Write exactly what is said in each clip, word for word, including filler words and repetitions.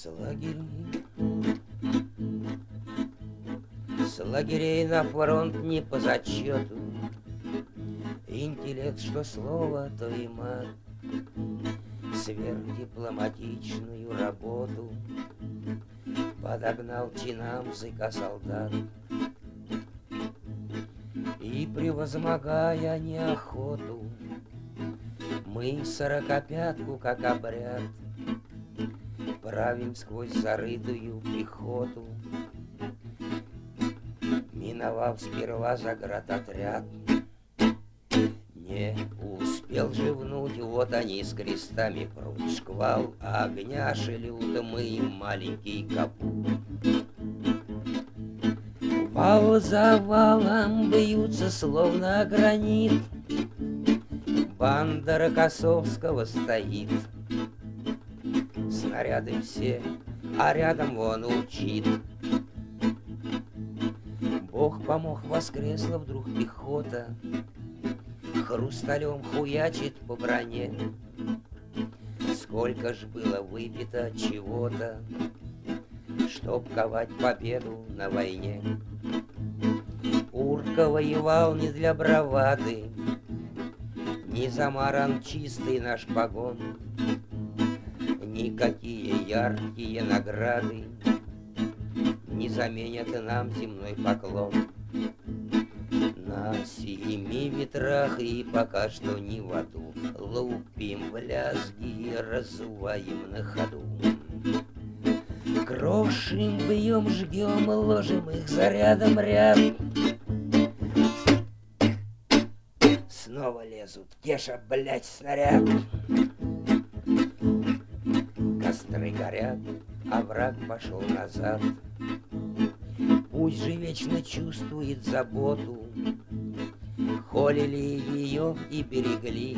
С лагерей, с лагерей на фронт не по зачету. Интеллект, что слово, то и мат. Сверхдипломатичную работу подогнал чинам зыка солдат. И, превозмогая неохоту, мы сорокопятку, как обряд, правим сквозь зарытую пехоту, миновав сперва заградотряд. Не успел живнуть, вот они с крестами прут. Шквал огня шлют, мы им маленький капут. Вал за валом бьются, словно гранит. Банда Рокоссовского стоит. Снаряды все, а рядом вон учит. Бог помог, воскресла вдруг пехота. Хрусталем хуячит по броне. Сколько ж было выпито чего-то, чтоб ковать победу на войне. Урка воевал не для бравады, не замаран чистый наш погон. Никакие яркие награды не заменят нам земной поклон. На семи ветрах и пока что не в аду лупим в лязги и разуваем на ходу. Крошим, бьем, жгем, ложим их зарядом ряд. Снова лезут, Кеша, блять, снаряд. Костры горят, а враг пошел назад. Пусть же вечно чувствует заботу, холили ее и берегли.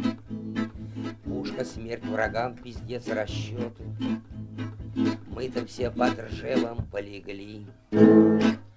Пушка смерть врагам, пиздец расчету. Мы-то все под Ржевом полегли.